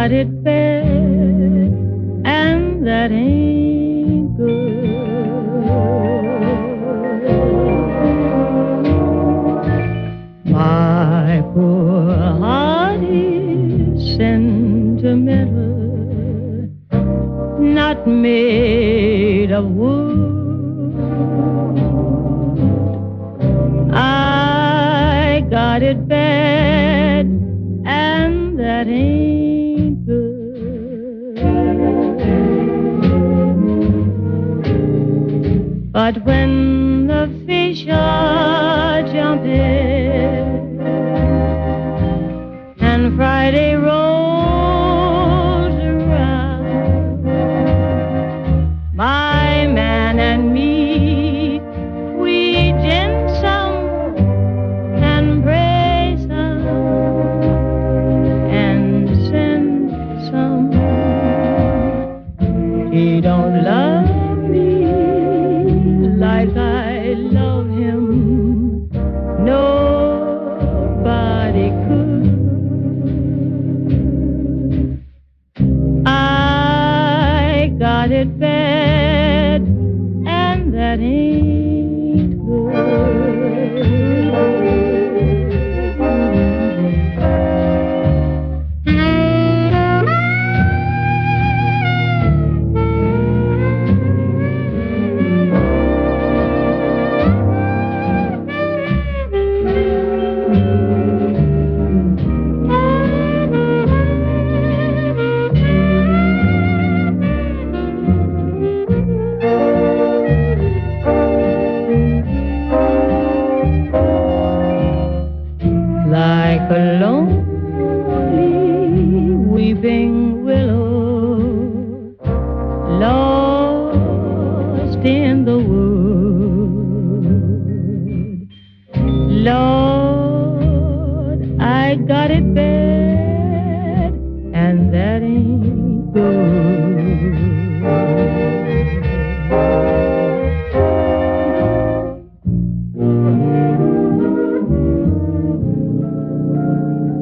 got it bad, and that ain't good. My poor heart is sentimental, not made of wood. I got it bad, and that ain't good. But when the fish are jumping and Friday rolls around, my man and me, we gin some and pray some and send some. He don't love me like I love him. Nobody could. I got it bad, and that ain't good. Like a lonely weeping willow lost in the wood. Lord, I got it bad,